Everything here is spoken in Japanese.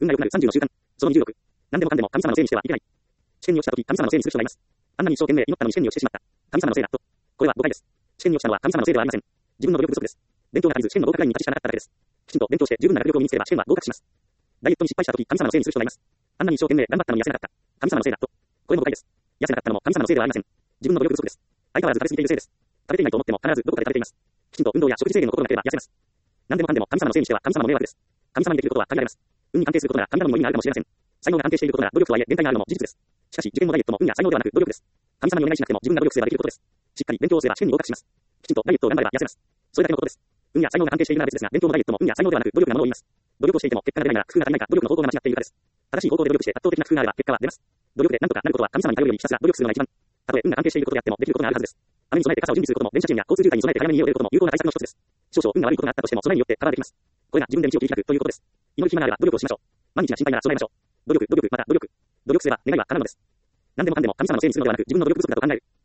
運が良くなる30の習慣。その26。何でもかんでも神様のせいにしてはいけない。試験に落ちた時、神様のせいにする人がいます。あんなに一生懸命祈ったのに試験に落ちてしまった。神様のせいだと。これは誤解です。試験に落ちたのは神様のせいではありません。自分の努力不足です。勉強が足りず試験の合格ラインに立ちしかなかっただけです。きちんと勉強して十分な学力を身につければ試験は合格します。ダイエットに失敗した時、神様のせいにする人がいます。あんなに一生懸命頑張ったのに痩せなかった。神様のせいだと。これも誤解です。痩せなかったのも神様のせいではありません。自分の努力不足です。相変わらず食べ過ぎているせいです。食べていないと思っても必ずどこかで食べています。きちんと運動や食事制限を心がければ痩せます。何でもかんでも神様のせいにしては神様の迷惑です。神様にできることは限られます。運に関係することなら神様にも意味があるかもしれません。才能が関係していることなら努力とはいえ限界があるのも事実です。しかし受験もダイエットも運や才能ではなく努力です。神様にお願いしなくても自分が努力すればできることです。しっかり勉強をすれば試験に合格します。きちんとダイエットを頑張れば痩せます。それだけのことです。運や才能が関係しているなら別ですが、勉強もダイエットも運や才能ではなく努力なものを言います。努力をしていても結果が出ないなら工夫が足りないか努力の方法が間違っているからです。正しい方法で努力して圧倒的な工夫があれば結果は出ます。努力で何とかなることは神様に頼るよりひたすら努力するのが一番。たとえ運が関係していることであってもできることがあるはずです。雨に備えて傘を準備することも電車賃や交通渋滞に備えて早めに家を出ることも有効な対策の一つです。少々運が悪いことがあったとしても備えによってカバーできます。これが自分で道を切り開くということです。祈る暇があれば努力をしましょう。毎日が心配なら備えましょう。努力、また努力。努力すれば願いは叶うのです。何でもかんでも神様のせいにするのではなく自分の努力不足だと考える。